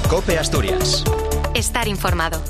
COPE Asturias. Estar informado.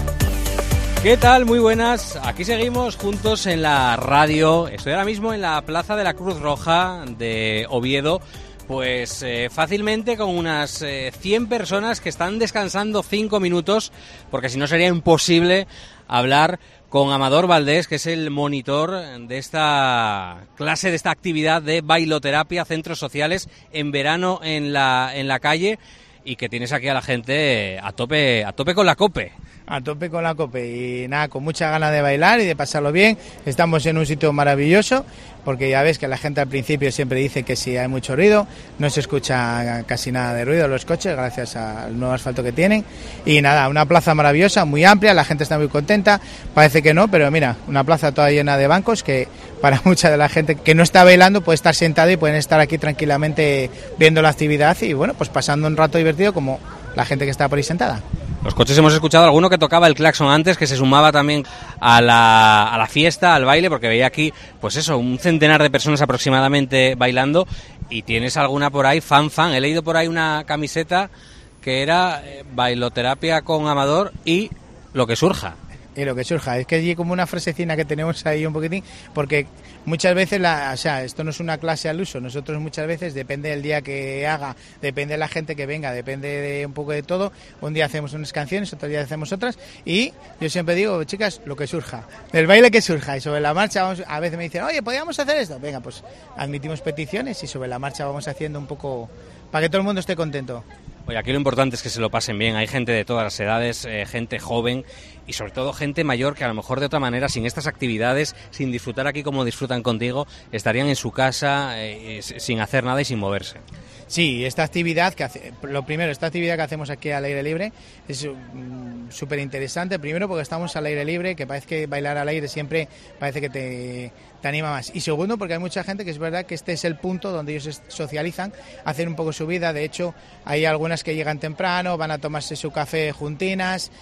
¿Qué tal? Muy buenas. Aquí seguimos juntos en la radio. Estoy ahora mismo en la Plaza de la Cruz Roja de Oviedo. Pues fácilmente con unas 100 personas que están descansando 5 minutos, porque si no sería imposible hablar con Amador Valdés, que es el monitor de esta clase, de esta actividad de bailoterapia, centros sociales en verano en la calle, y que tienes aquí a la gente a tope con la COPE. A tope con la COPE y nada, con mucha ganas de bailar y de pasarlo bien. Estamos en un sitio maravilloso, porque ya ves que la gente al principio siempre dice que si hay mucho ruido, no se escucha casi nada de ruido en los coches gracias al nuevo asfalto que tienen. Y nada, una plaza maravillosa, muy amplia, la gente está muy contenta, parece que no, pero mira, una plaza toda llena de bancos que para mucha de la gente que no está bailando puede estar sentada y pueden estar aquí tranquilamente viendo la actividad y bueno, pues pasando un rato divertido como la gente que está por ahí sentada. Los coches hemos escuchado alguno que tocaba el claxon antes, que se sumaba también a la fiesta, al baile, porque veía aquí, pues eso, un centenar de personas aproximadamente bailando, y tienes alguna por ahí, fan, he leído por ahí una camiseta que era bailoterapia con Amador y lo que surja. Y lo que surja, es que hay como una frasecina que tenemos ahí un poquitín, porque muchas veces, esto no es una clase al uso, nosotros muchas veces, depende del día que haga, depende de la gente que venga, depende de un poco de todo, un día hacemos unas canciones, otro día hacemos otras, y yo siempre digo, chicas, lo que surja, del baile que surja, y sobre la marcha a veces me dicen, oye, ¿podríamos hacer esto? Venga, pues admitimos peticiones y sobre la marcha vamos haciendo un poco, para que todo el mundo esté contento. Oye, aquí lo importante es que se lo pasen bien, hay gente de todas las edades, gente joven y sobre todo gente mayor que a lo mejor de otra manera, sin estas actividades, sin disfrutar aquí como disfrutan contigo, estarían en su casa sin hacer nada y sin moverse. Sí, esta actividad esta actividad que hacemos aquí al aire libre es súper interesante, primero porque estamos al aire libre, que parece que bailar al aire siempre parece que te anima más, y segundo porque hay mucha gente que es verdad que este es el punto donde ellos socializan, hacen un poco su vida, de hecho hay algunas que llegan temprano, van a tomarse su café juntinas,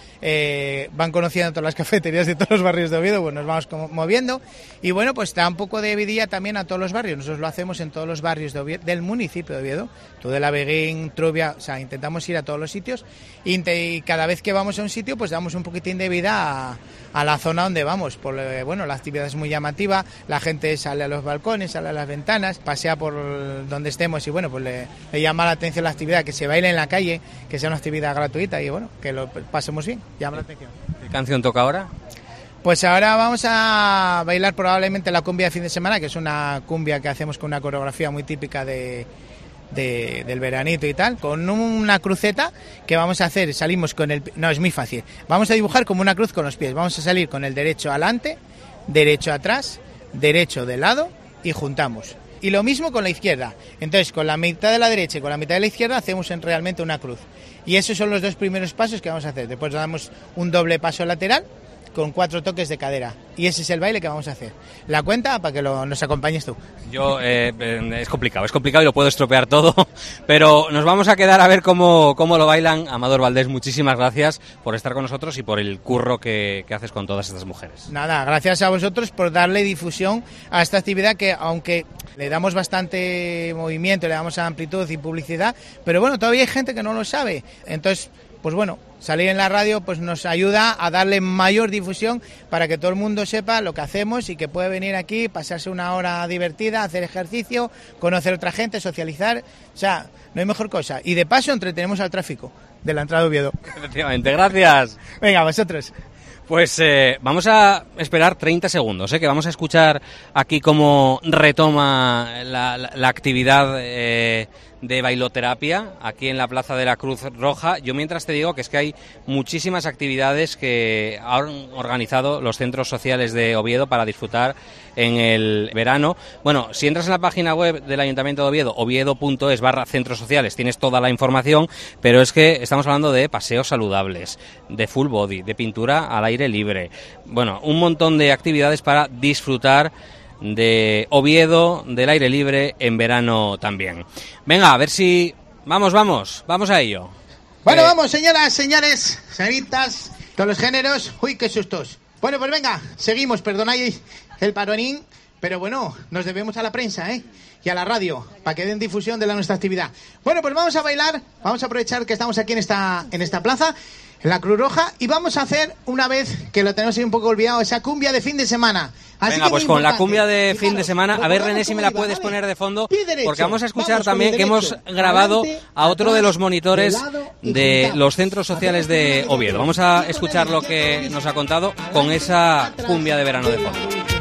van conociendo todas las cafeterías de todos los barrios de Oviedo, pues nos vamos moviendo, y bueno, pues da un poco de vidilla también a todos los barrios, nosotros lo hacemos en todos los barrios de Oviedo, del municipio de Oviedo, Tudela, Beguín, Trubia, o sea, intentamos ir a todos los sitios y cada vez que vamos a un sitio pues damos un poquitín de vida a la zona donde vamos, bueno, la actividad es muy llamativa, la gente sale a los balcones, sale a las ventanas, pasea por donde estemos y bueno, pues le llama la atención la actividad, que se baile en la calle, que sea una actividad gratuita y bueno, que lo pasemos bien, llama la atención. ¿Qué canción toca ahora? Pues ahora vamos a bailar probablemente la cumbia de fin de semana, que es una cumbia que hacemos con una coreografía muy típica del veranito y tal, con una cruceta que vamos a hacer, salimos con no, es muy fácil, vamos a dibujar como una cruz con los pies, vamos a salir con el derecho adelante, derecho atrás, derecho de lado y juntamos. Y lo mismo con la izquierda, entonces con la mitad de la derecha y con la mitad de la izquierda hacemos realmente una cruz. Y esos son los dos primeros pasos que vamos a hacer, después damos un doble paso lateral con 4 toques de cadera. Y ese es el baile que vamos a hacer. La cuenta para que nos acompañes tú. Yo, es complicado y lo puedo estropear todo, pero nos vamos a quedar a ver cómo lo bailan. Amador Valdés, muchísimas gracias por estar con nosotros y por el curro que haces con todas estas mujeres. Nada, gracias a vosotros por darle difusión a esta actividad que, aunque le damos bastante movimiento, le damos amplitud y publicidad, pero bueno, todavía hay gente que no lo sabe. Entonces, pues bueno, salir en la radio pues nos ayuda a darle mayor difusión para que todo el mundo sepa lo que hacemos y que puede venir aquí, pasarse una hora divertida, hacer ejercicio, conocer a otra gente, socializar, o sea, no hay mejor cosa. Y de paso entretenemos al tráfico de la entrada de Oviedo. Efectivamente, gracias. Venga, vosotros. Pues vamos a esperar 30 segundos, que vamos a escuchar aquí cómo retoma la actividad de bailoterapia aquí en la Plaza de la Cruz Roja. Yo mientras te digo que es que hay muchísimas actividades que han organizado los centros sociales de Oviedo para disfrutar en el verano. Bueno, si entras en la página web del Ayuntamiento de Oviedo, oviedo.es/centros sociales, tienes toda la información, pero es que estamos hablando de paseos saludables, de full body, de pintura al aire libre, bueno, un montón de actividades para disfrutar de Oviedo, del aire libre en verano también. Venga, a ver si... Vamos a ello. Bueno, vamos, señoras, señores, señoritas, todos los géneros. Uy, qué sustos. Bueno, pues venga, seguimos, perdonáis el paronín, Pero bueno, nos debemos a la prensa, y a la radio, para que den difusión de nuestra actividad. Bueno, pues vamos a bailar, vamos a aprovechar que estamos aquí en esta plaza, en la Cruz Roja, y vamos a hacer, una vez que lo tenemos ahí un poco olvidado, esa cumbia de fin de semana. Así venga, pues con la cumbia de fin de semana, a ver, René, si me la puedes poner de fondo, porque vamos a escuchar también que hemos grabado a otro de los monitores de los centros sociales de Oviedo. Vamos a escuchar lo que nos ha contado con esa cumbia de verano de fondo.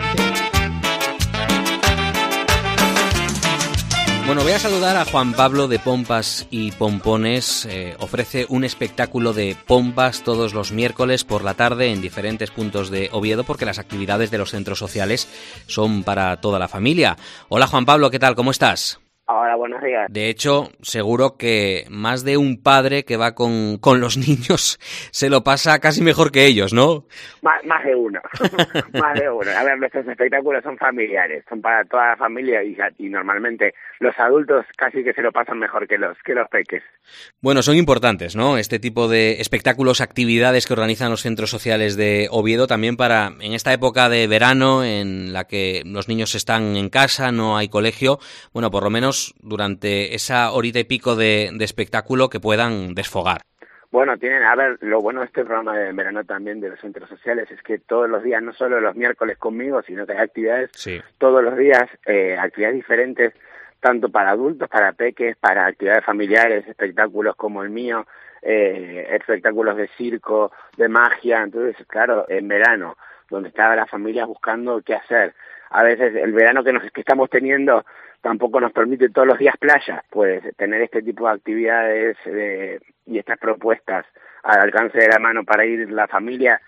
Bueno, voy a saludar a Juan Pablo de Pompas y Pompones. Ofrece un espectáculo de pompas todos los miércoles por la tarde en diferentes puntos de Oviedo, porque las actividades de los centros sociales son para toda la familia. Hola Juan Pablo, ¿qué tal? ¿Cómo estás? Hola, buenos días. De hecho, seguro que más de un padre que va con los niños se lo pasa casi mejor que ellos, ¿no? Más de uno. Más de uno. A ver, nuestros espectáculos son familiares, son para toda la familia y normalmente los adultos casi que se lo pasan mejor que los peques. Bueno, son importantes, ¿no? Este tipo de espectáculos, actividades que organizan los centros sociales de Oviedo también para, en esta época de verano en la que los niños están en casa, no hay colegio, bueno, por lo menos durante esa horita y pico de espectáculo que puedan desfogar. Bueno, a ver, lo bueno de este programa de verano también de los centros sociales es que todos los días, no solo los miércoles conmigo, sino que hay actividades todos los días, actividades diferentes, tanto para adultos, para peques, para actividades familiares, espectáculos como el mío, espectáculos de circo, de magia. Entonces, claro, en verano, donde estaba la familia buscando qué hacer, a veces el verano que estamos teniendo tampoco nos permite todos los días playa, pues tener este tipo de actividades y estas propuestas al alcance de la mano para ir la familia,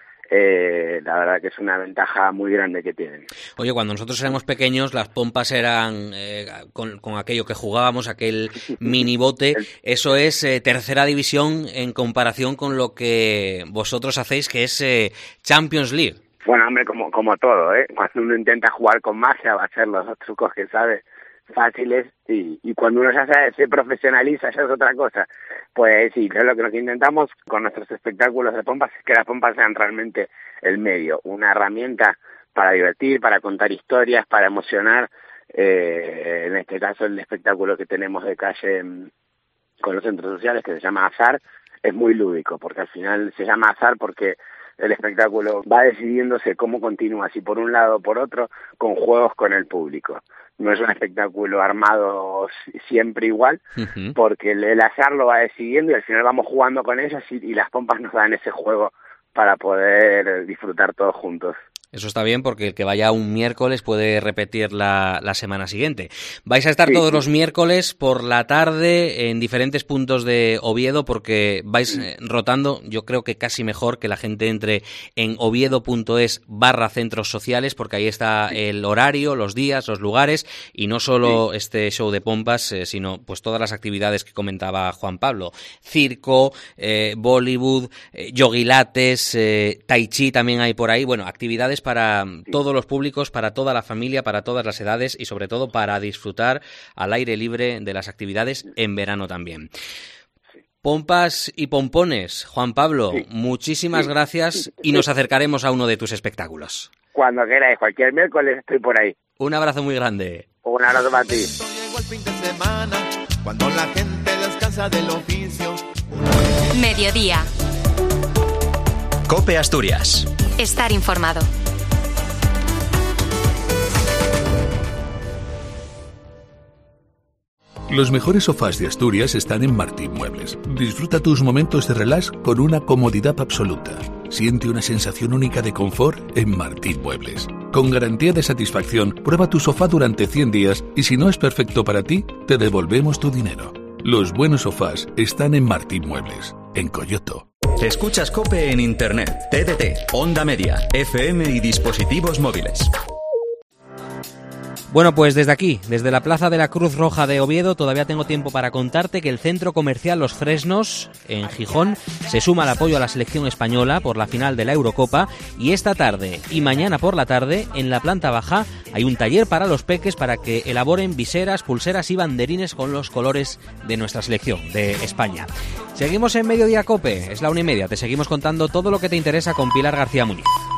la verdad que es una ventaja muy grande que tienen. Oye, cuando nosotros éramos pequeños, las pompas eran con aquello que jugábamos, aquel mini bote. Eso es tercera división en comparación con lo que vosotros hacéis, que es Champions League. Bueno, hombre, como todo, cuando uno intenta jugar con magia va a ser los trucos que sabe fáciles y cuando uno ya se profesionaliza ya es otra cosa. Pues sí, creo que lo que intentamos con nuestros espectáculos de pompas es que las pompas sean realmente el medio, una herramienta para divertir, para contar historias, para emocionar. En este caso el espectáculo que tenemos de calle con los centros sociales, que se llama Azar, es muy lúdico, porque al final se llama Azar porque el espectáculo va decidiéndose cómo continúa, si por un lado o por otro, con juegos con el público. No es un espectáculo armado siempre igual, porque el azar lo va decidiendo y al final vamos jugando con ellas y las pompas nos dan ese juego para poder disfrutar todos juntos. Eso está bien, porque el que vaya un miércoles puede repetir la semana siguiente. Vais a estar todos los miércoles por la tarde en diferentes puntos de Oviedo, porque vais rotando. Yo creo que casi mejor que la gente entre en oviedo.es/centros sociales, porque ahí está el horario, los días, los lugares, y no solo este show de pompas, sino pues todas las actividades que comentaba Juan Pablo. Circo, Bollywood, yoguilates, tai chi también hay por ahí. Bueno, actividades para todos los públicos, para toda la familia, para todas las edades y sobre todo para disfrutar al aire libre de las actividades en verano también. Pompas y pompones, Juan Pablo, muchísimas gracias y nos acercaremos a uno de tus espectáculos. Cuando queráis, cualquier miércoles estoy por ahí. Un abrazo muy grande. Un abrazo para ti. Llegó el fin de semana, cuando la gente descansa del oficio. Mediodía. COPE Asturias. Estar informado. Los mejores sofás de Asturias están en Martín Muebles. Disfruta tus momentos de relax con una comodidad absoluta. Siente una sensación única de confort en Martín Muebles. Con garantía de satisfacción, prueba tu sofá durante 100 días y si no es perfecto para ti, te devolvemos tu dinero. Los buenos sofás están en Martín Muebles, en Coyoto. Escuchas COPE en Internet, TDT, Onda Media, FM y dispositivos móviles. Bueno, pues desde aquí, desde la Plaza de la Cruz Roja de Oviedo, todavía tengo tiempo para contarte que el Centro Comercial Los Fresnos, en Gijón, se suma al apoyo a la selección española por la final de la Eurocopa y esta tarde y mañana por la tarde, en la planta baja, hay un taller para los peques para que elaboren viseras, pulseras y banderines con los colores de nuestra selección, de España. Seguimos en Mediodía COPE, es la 1:30, te seguimos contando todo lo que te interesa con Pilar García Muñiz.